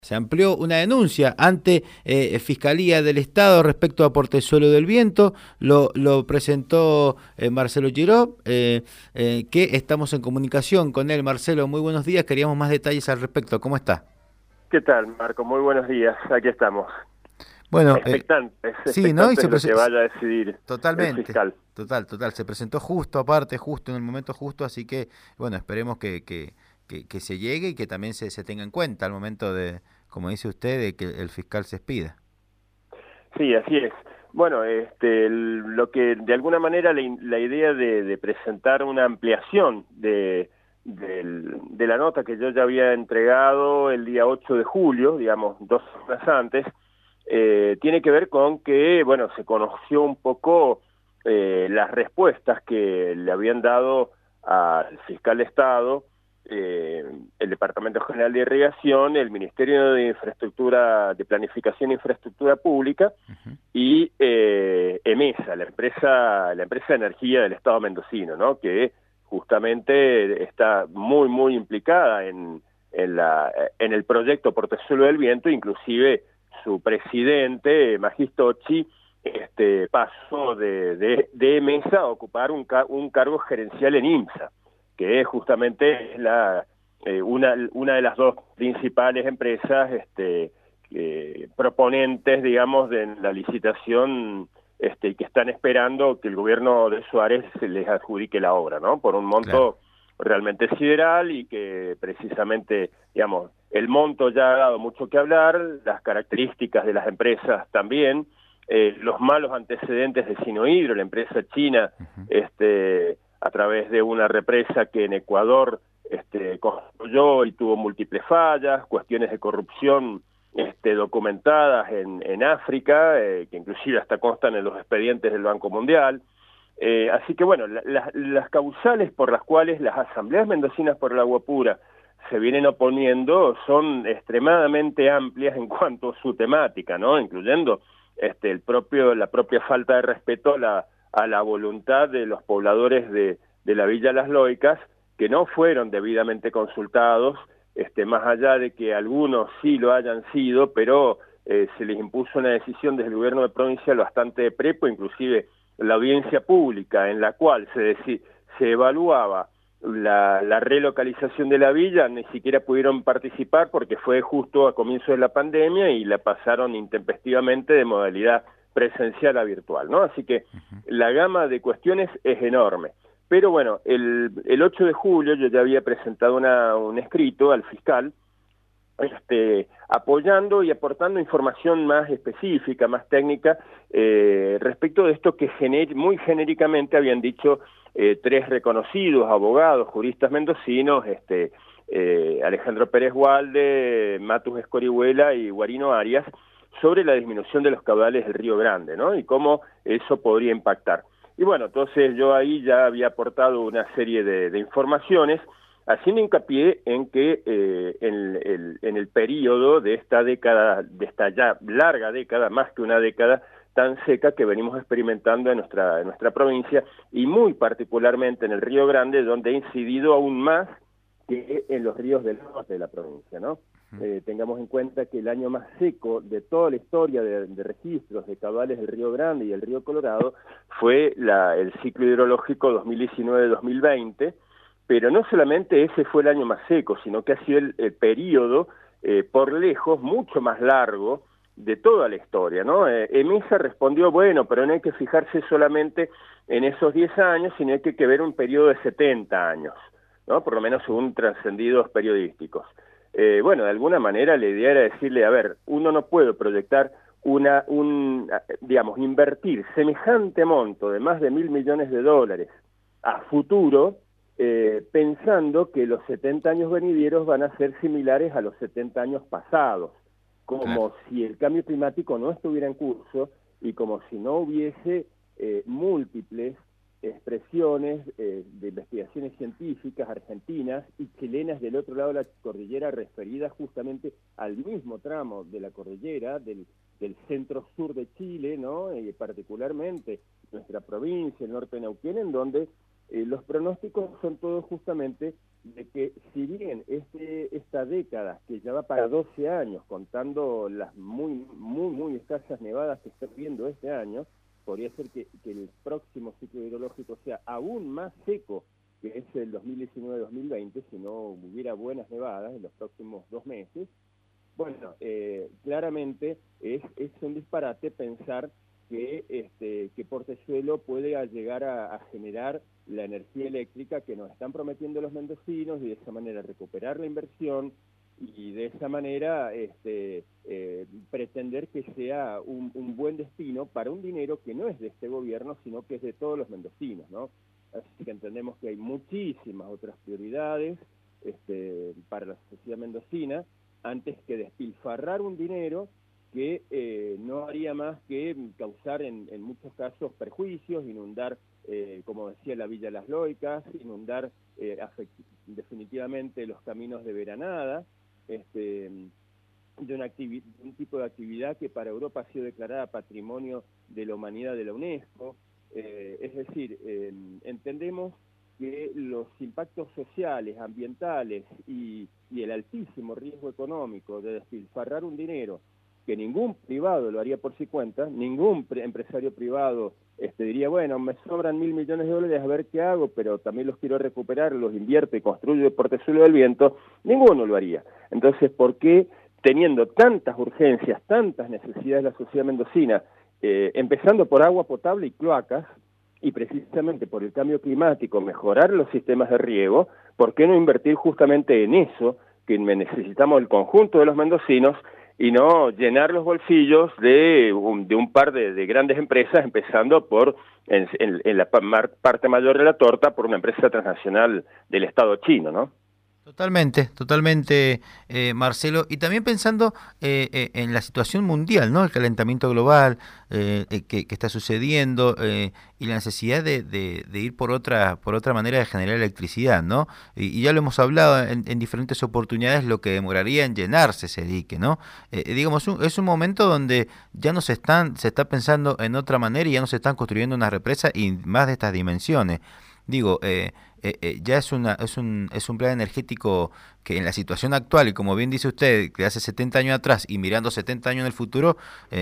Se amplió una denuncia ante Fiscalía del Estado respecto a Portezuelo del Viento. Lo presentó Marcelo Giró, que estamos en comunicación con él. Marcelo, muy buenos días. Queríamos más detalles al respecto. ¿Cómo está? ¿Qué tal, Marco? Muy buenos días. Aquí estamos. Bueno, sí, ¿no? Y Expectantes de lo que vaya a decidir el totalmente, fiscal. total. Se presentó justo aparte, justo en el momento justo, así que, bueno, esperemos que se llegue y que también se tenga en cuenta al momento de, como dice usted, de que el fiscal se expida. Sí, así es. Bueno, lo que de alguna manera la idea de presentar una ampliación de la nota que yo ya había entregado el día 8 de julio, digamos, 2 horas antes, tiene que ver con que, bueno, se conoció un poco las respuestas que le habían dado al fiscal de Estado, el Departamento General de Irrigación, el Ministerio de Infraestructura, de Planificación e Infraestructura Pública y EMESA, la empresa de energía del Estado mendocino, ¿no? Que justamente está muy implicada en el proyecto Portezuelo del Viento, inclusive su presidente, Magistochi, pasó de EMESA a ocupar un cargo gerencial en IMSA, que justamente es una de las dos principales empresas proponentes, digamos, de la licitación, que están esperando que el gobierno de Suárez les adjudique la obra, ¿no? Por un Claro. monto realmente sideral y que precisamente, digamos, el monto ya ha dado mucho que hablar, las características de las empresas también, los malos antecedentes de Sinohydro, la empresa china, a través de una represa que en Ecuador construyó y tuvo múltiples fallas, cuestiones de corrupción documentadas en África, que inclusive hasta constan en los expedientes del Banco Mundial. Así que bueno, las causales por las cuales las asambleas mendocinas por el agua pura se vienen oponiendo son extremadamente amplias en cuanto a su temática, ¿no? Incluyendo la propia falta de respeto a la voluntad de los pobladores de la Villa Las Loicas, que no fueron debidamente consultados, más allá de que algunos sí lo hayan sido, pero se les impuso una decisión desde el gobierno de provincia bastante prepo, inclusive la audiencia pública en la cual se evaluaba la relocalización de la villa, ni siquiera pudieron participar porque fue justo a comienzo de la pandemia y la pasaron intempestivamente de modalidad presencial a virtual, ¿no? Así que la gama de cuestiones es enorme. Pero bueno, el 8 de julio yo ya había presentado un escrito al fiscal, apoyando y aportando información más específica, más técnica, respecto de esto que muy genéricamente habían dicho tres reconocidos abogados, juristas mendocinos, Alejandro Pérez Walde, Matus Escorihuela y Guarino Arias, sobre la disminución de los caudales del Río Grande, ¿no? Y cómo eso podría impactar. Y bueno, entonces yo ahí ya había aportado una serie de informaciones, haciendo hincapié en que en el periodo de esta década, de esta ya larga década, más que una década tan seca que venimos experimentando en nuestra provincia, y muy particularmente en el Río Grande, donde ha incidido aún más que en los ríos del norte de la provincia, ¿no? Tengamos en cuenta que el año más seco de toda la historia de registros de caudales del Río Grande y el Río Colorado fue el ciclo hidrológico 2019-2020, pero no solamente ese fue el año más seco, sino que ha sido el periodo por lejos mucho más largo de toda la historia, ¿no? EMESA respondió, bueno, pero no hay que fijarse solamente en esos 10 años, sino hay que ver un periodo de 70 años, ¿no? Por lo menos según trascendidos periodísticos. Bueno, de alguna manera la idea era decirle, a ver, uno no puede proyectar digamos, invertir semejante monto de más de $1.000 millones a futuro, pensando que los 70 años venideros van a ser similares a los 70 años pasados, Claro. como si el cambio climático no estuviera en curso y como si no hubiese múltiples expresiones de investigaciones científicas argentinas y chilenas del otro lado de la cordillera, referidas justamente al mismo tramo de la cordillera, del centro-sur de Chile, ¿no? Particularmente nuestra provincia, el norte de Neuquén, en donde los pronósticos son todos justamente de que si bien esta década, que ya va para 12 años, contando las muy escasas nevadas que está viendo este año, podría ser que el próximo ciclo hidrológico sea aún más seco que es el 2019-2020, si no hubiera buenas nevadas en los próximos 2 meses. Bueno, claramente es un disparate pensar que Portezuelo puede llegar a generar la energía eléctrica que nos están prometiendo los mendocinos y de esa manera recuperar la inversión y de esa manera pretender que sea un buen destino para un dinero que no es de este gobierno, sino que es de todos los mendocinos, ¿no? Así que entendemos que hay muchísimas otras prioridades para la sociedad mendocina, antes que despilfarrar un dinero que no haría más que causar en muchos casos perjuicios, inundar, como decía, la Villa Las Loicas, inundar definitivamente los caminos de veranada, de un tipo de actividad que para Europa ha sido declarada Patrimonio de la Humanidad de la UNESCO. Es decir, entendemos que los impactos sociales, ambientales y el altísimo riesgo económico de despilfarrar un dinero que ningún privado lo haría por su cuenta, ningún empresario privado diría, bueno, me sobran $1.000 millones, a ver qué hago, pero también los quiero recuperar, los invierto y construyo el Portezuelo del Viento, ninguno lo haría. Entonces, ¿por qué, teniendo tantas urgencias, tantas necesidades de la sociedad mendocina, empezando por agua potable y cloacas, y precisamente por el cambio climático, mejorar los sistemas de riego, ¿por qué no invertir justamente en eso, que necesitamos el conjunto de los mendocinos, y no llenar los bolsillos de un par de grandes empresas, empezando por, en la parte mayor de la torta, por una empresa transnacional del Estado chino, ¿no? Totalmente, Marcelo. Y también pensando en la situación mundial, ¿no? El calentamiento global que está sucediendo y la necesidad de ir por otra manera de generar electricidad, ¿no? Y ya lo hemos hablado en diferentes oportunidades, lo que demoraría en llenarse ese dique, ¿no? Digamos, es un momento donde ya se está pensando en otra manera y ya no se están construyendo una represa y más de estas dimensiones. Digo, ya es un plan energético que en la situación actual, y como bien dice usted, que hace 70 años atrás y mirando 70 años en el futuro,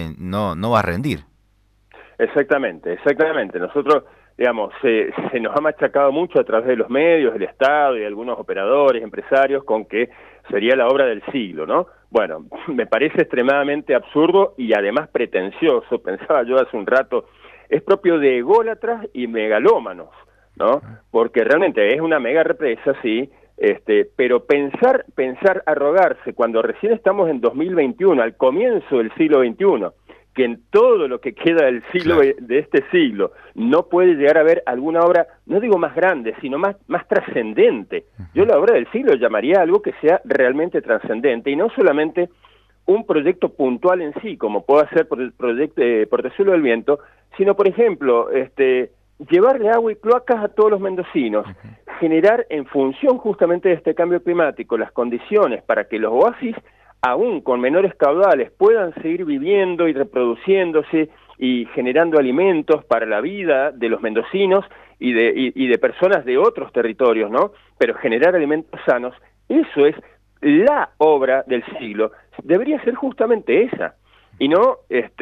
no va a rendir. Exactamente. Nosotros, digamos, se nos ha machacado mucho a través de los medios, del Estado y de algunos operadores, empresarios, con que sería la obra del siglo, ¿no? Bueno, me parece extremadamente absurdo y además pretencioso, pensaba yo hace un rato, es propio de ególatras y megalómanos, ¿no? Porque realmente es una mega represa, sí, pero pensar arrogarse cuando recién estamos en 2021, al comienzo del siglo XXI, que en todo lo que queda del siglo, claro, de este siglo, no puede llegar a haber alguna obra, no digo más grande, sino más trascendente. Yo la obra del siglo llamaría algo que sea realmente trascendente, y no solamente un proyecto puntual en sí, como puede ser por el proyecto Portezuelo del Viento, sino, por ejemplo, llevarle agua y cloacas a todos los mendocinos, generar en función justamente de este cambio climático las condiciones para que los oasis, aún con menores caudales, puedan seguir viviendo y reproduciéndose y generando alimentos para la vida de los mendocinos y de personas de otros territorios, ¿no? Pero generar alimentos sanos, eso es la obra del siglo, debería ser justamente esa, y no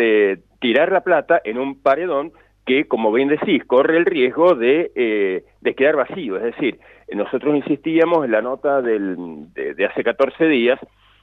tirar la plata en un paredón que, como bien decís, corre el riesgo de quedar vacío. Es decir, nosotros insistíamos en la nota de hace 14 días,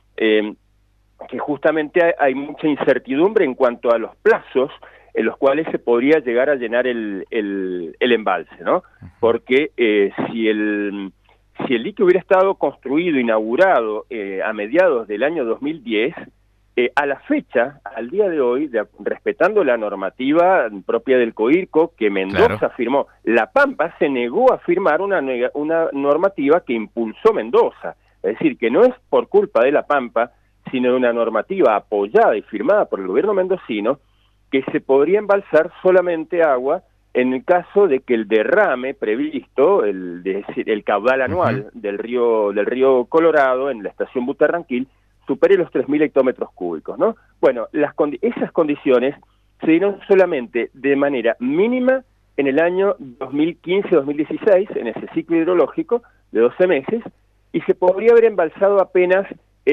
que justamente hay mucha incertidumbre en cuanto a los plazos en los cuales se podría llegar a llenar el embalse, ¿no? Porque si el dique hubiera estado construido, inaugurado a mediados del año 2010, a la fecha, al día de hoy, respetando la normativa propia del COIRCO, que Mendoza, claro, firmó, La Pampa se negó a firmar una normativa que impulsó Mendoza. Es decir, que no es por culpa de La Pampa, sino de una normativa apoyada y firmada por el gobierno mendocino, que se podría embalsar solamente agua en el caso de que el derrame previsto, el caudal anual del río Colorado en la estación Butarranquil, supere los 3.000 hectómetros cúbicos, ¿no? Bueno, esas condiciones se dieron solamente de manera mínima en el año 2015-2016, en ese ciclo hidrológico de 12 meses, y se podría haber embalsado apenas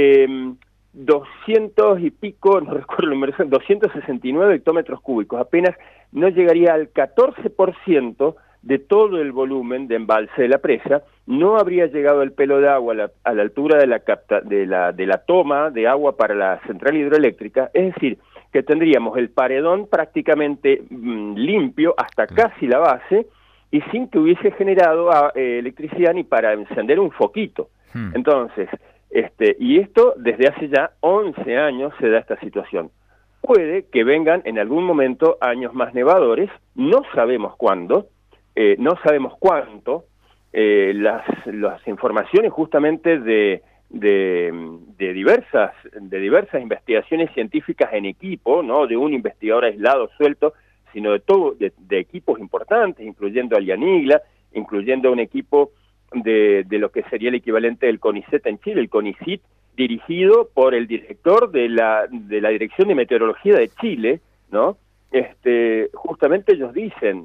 200 y pico, no recuerdo la numeración, 269 hectómetros cúbicos, apenas no llegaría al 14% de todo el volumen de embalse de la presa, no habría llegado el pelo de agua a la altura de la toma de agua para la central hidroeléctrica, es decir, que tendríamos el paredón prácticamente limpio hasta casi la base y sin que hubiese generado electricidad ni para encender un foquito. Entonces, y esto desde hace ya 11 años se da esta situación. Puede que vengan en algún momento años más nevadores, no sabemos cuándo, no sabemos cuánto. Las informaciones justamente de diversas investigaciones científicas en equipo, no de un investigador aislado suelto, sino de equipos importantes, incluyendo a Lianigla, incluyendo un equipo de lo que sería el equivalente del CONICET en Chile, el CONICIT, dirigido por el director de la Dirección de Meteorología de Chile, ¿no? Justamente ellos dicen,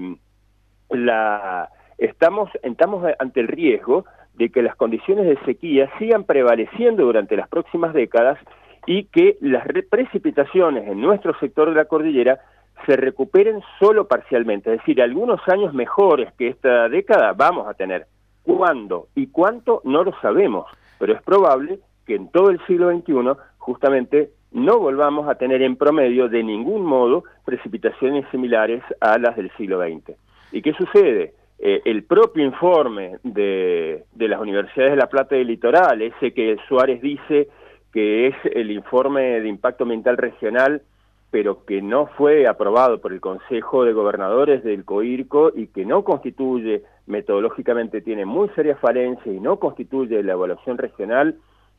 estamos ante el riesgo de que las condiciones de sequía sigan prevaleciendo durante las próximas décadas y que las precipitaciones en nuestro sector de la cordillera se recuperen solo parcialmente, es decir, algunos años mejores que esta década vamos a tener. ¿Cuándo y cuánto? No lo sabemos, pero es probable que en todo el siglo XXI justamente no volvamos a tener en promedio de ningún modo precipitaciones similares a las del siglo XX. ¿Y qué sucede? El propio informe de las universidades de La Plata y del Litoral, ese que Suárez dice que es el informe de impacto ambiental regional, pero que no fue aprobado por el Consejo de Gobernadores del COIRCO y que no constituye, metodológicamente tiene muy serias falencias y no constituye la evaluación regional,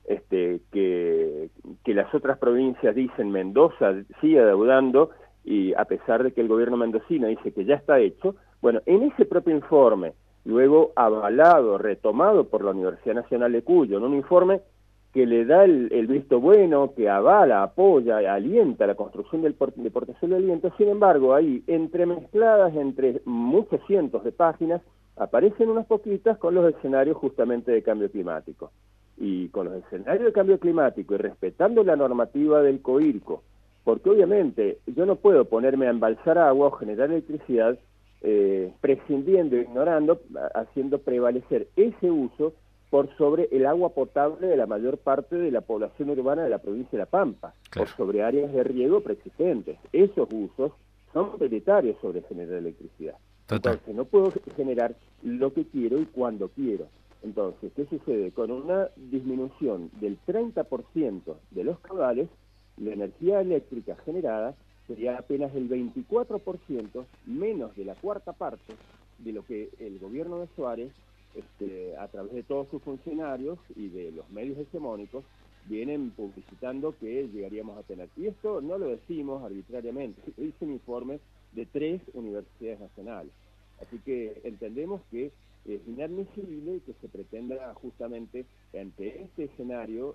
que las otras provincias dicen. Mendoza sigue adeudando, y a pesar de que el gobierno mendocino dice que ya está hecho. Bueno, en ese propio informe, luego avalado, retomado por la Universidad Nacional de Cuyo, en un informe que le da el visto bueno, que avala, apoya, alienta la construcción de portazuelo de aliento. Sin embargo, ahí, entremezcladas entre muchos cientos de páginas, aparecen unas poquitas con los escenarios justamente de cambio climático. Y con los escenarios de cambio climático y respetando la normativa del COIRCO, porque obviamente yo no puedo ponerme a embalsar agua o generar electricidad prescindiendo, ignorando, haciendo prevalecer ese uso por sobre el agua potable de la mayor parte de la población urbana de la provincia de La Pampa, claro, por sobre áreas de riego preexistentes. Esos usos son prioritarios sobre generar electricidad. Total. Entonces no puedo generar lo que quiero y cuando quiero. Entonces, ¿qué sucede? Con una disminución del 30% de los caudales, la energía eléctrica generada sería apenas el 24%, menos de la cuarta parte de lo que el gobierno de Suárez, a través de todos sus funcionarios y de los medios hegemónicos, vienen publicitando que llegaríamos a tener. Y esto no lo decimos arbitrariamente, dice un informe de 3 universidades nacionales. Así que entendemos que es inadmisible que se pretenda justamente ante este escenario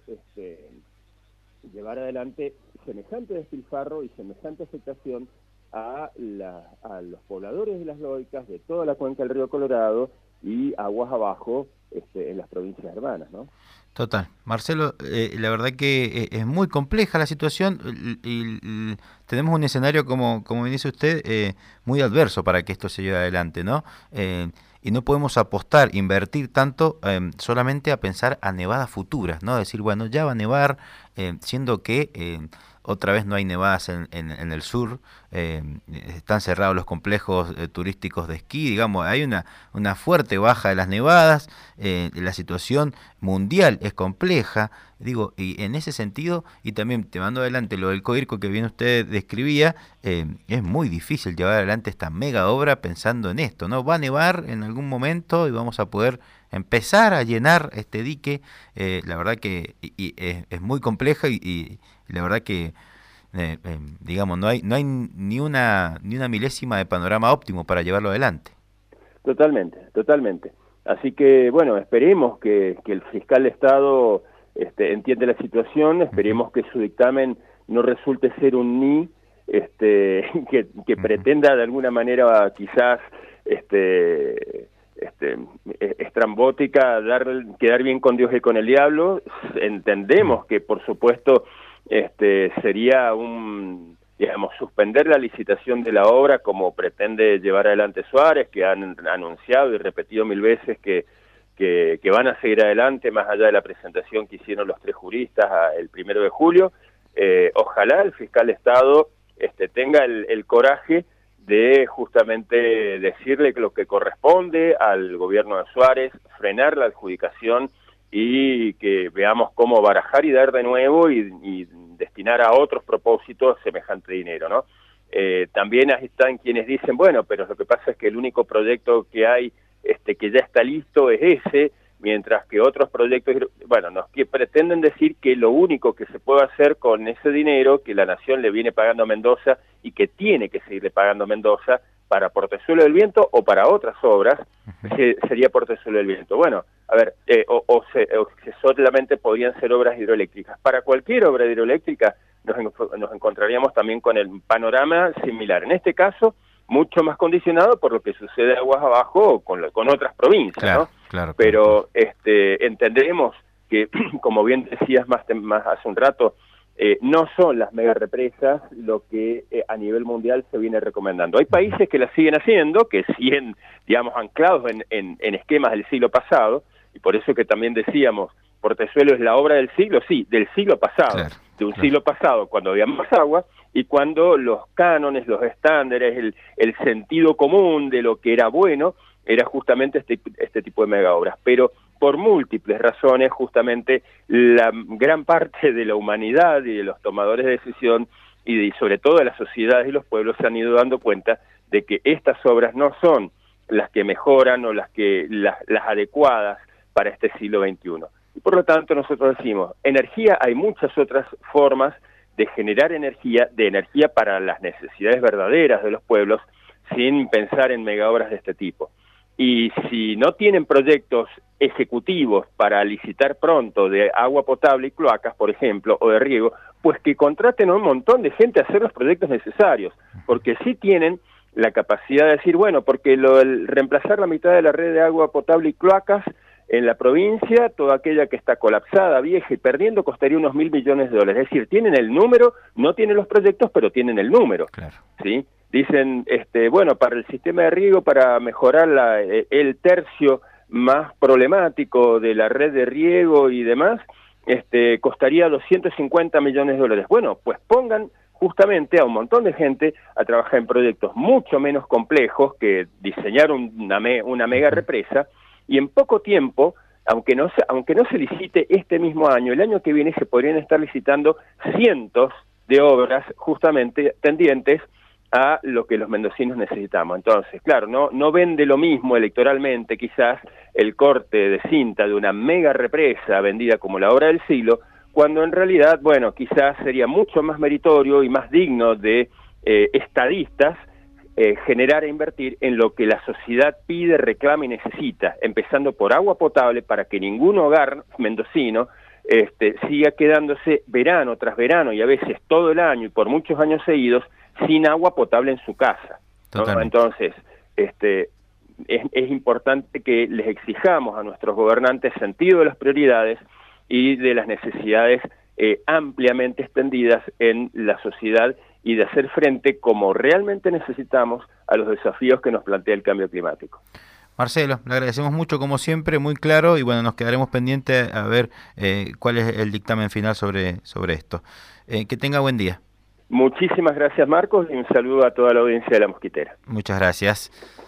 llevar adelante semejante despilfarro y semejante afectación a los pobladores de las loicas de toda la cuenca del río Colorado y aguas abajo en las provincias hermanas, ¿no? Total. Marcelo, la verdad que es muy compleja la situación y tenemos un escenario, como bien dice usted, muy adverso para que esto se lleve adelante, ¿no? Y no podemos apostar, invertir tanto solamente a pensar a nevadas futuras, ¿no? Decir, bueno, ya va a nevar, siendo que otra vez no hay nevadas en el sur, están cerrados los complejos turísticos de esquí, digamos, hay una fuerte baja de las nevadas, la situación mundial es compleja, digo, y en ese sentido, y también llevando adelante lo del COIRCO que bien usted describía, es muy difícil llevar adelante esta mega obra pensando en esto, ¿no? Va a nevar en algún momento y vamos a poder empezar a llenar este dique, la verdad que es muy compleja y la verdad que digamos no hay ni una milésima de panorama óptimo para llevarlo adelante. Totalmente. Así que bueno, esperemos que el fiscal de Estado entiende la situación, esperemos que su dictamen no resulte ser un ni que pretenda de alguna manera quizás estrambótica quedar bien con Dios y con el diablo. Entendemos que por supuesto sería digamos, suspender la licitación de la obra como pretende llevar adelante Suárez, que han anunciado y repetido 1000 veces que van a seguir adelante más allá de la presentación que hicieron los 3 juristas el 1 de julio. Ojalá el fiscal de Estado tenga el coraje de justamente decirle lo que corresponde al gobierno de Suárez, frenar la adjudicación y que veamos cómo barajar y dar de nuevo y destinar a otros propósitos semejante dinero, ¿no? También están quienes dicen, bueno, pero lo que pasa es que el único proyecto que hay que ya está listo es ese, mientras que otros proyectos, bueno, que pretenden decir que lo único que se puede hacer con ese dinero que la Nación le viene pagando a Mendoza y que tiene que seguirle pagando a Mendoza para Portezuelo del Viento o para otras obras, sería Portezuelo del Viento. Bueno, a ver, o solamente podrían ser obras hidroeléctricas. Para cualquier obra hidroeléctrica nos encontraríamos también con el panorama similar. En este caso, mucho más condicionado por lo que sucede aguas abajo con otras provincias, claro, ¿no? Claro, pero entendemos que, como bien decías más hace un rato, no son las mega represas lo que a nivel mundial se viene recomendando. Hay países que las siguen haciendo, que siguen, digamos, anclados en esquemas del siglo pasado, y por eso que también decíamos, Portezuelo es la obra del siglo, sí, del siglo pasado, claro, de un siglo pasado, cuando había más agua, y cuando los cánones, los estándares, el sentido común de lo que era bueno, era justamente este tipo de mega obras. Pero por múltiples razones, justamente la gran parte de la humanidad y de los tomadores de decisión, y sobre todo de las sociedades y los pueblos, se han ido dando cuenta de que estas obras no son las que mejoran o las adecuadas para este siglo XXI. Y por lo tanto nosotros decimos, energía, hay muchas otras formas de generar energía para las necesidades verdaderas de los pueblos, sin pensar en megaobras de este tipo. Y si no tienen proyectos ejecutivos para licitar pronto de agua potable y cloacas, por ejemplo, o de riego, pues que contraten a un montón de gente a hacer los proyectos necesarios, porque sí tienen la capacidad de decir, bueno, porque el reemplazar la mitad de la red de agua potable y cloacas en la provincia, toda aquella que está colapsada, vieja y perdiendo, costaría unos $1.000 millones. Es decir, tienen el número, no tienen los proyectos, pero tienen el número. Claro. ¿Sí? Dicen, bueno, para el sistema de riego, para mejorar el tercio más problemático de la red de riego y demás, costaría $250 millones. Bueno, pues pongan justamente a un montón de gente a trabajar en proyectos mucho menos complejos que diseñar una mega represa, y en poco tiempo, aunque no se licite este mismo año, el año que viene se podrían estar licitando cientos de obras justamente tendientes a lo que los mendocinos necesitamos. Entonces, claro, no vende lo mismo electoralmente quizás el corte de cinta de una mega represa vendida como la obra del siglo, cuando en realidad, bueno, quizás sería mucho más meritorio y más digno de estadistas generar e invertir en lo que la sociedad pide, reclama y necesita, empezando por agua potable para que ningún hogar mendocino siga quedándose verano tras verano y a veces todo el año y por muchos años seguidos sin agua potable en su casa, ¿no? Entonces, es importante que les exijamos a nuestros gobernantes sentido de las prioridades y de las necesidades ampliamente extendidas en la sociedad, y de hacer frente como realmente necesitamos a los desafíos que nos plantea el cambio climático. Marcelo, le agradecemos mucho como siempre, muy claro, y bueno, nos quedaremos pendientes a ver cuál es el dictamen final sobre esto. Que tenga buen día. Muchísimas gracias, Marcos, y un saludo a toda la audiencia de La Mosquitera. Muchas gracias.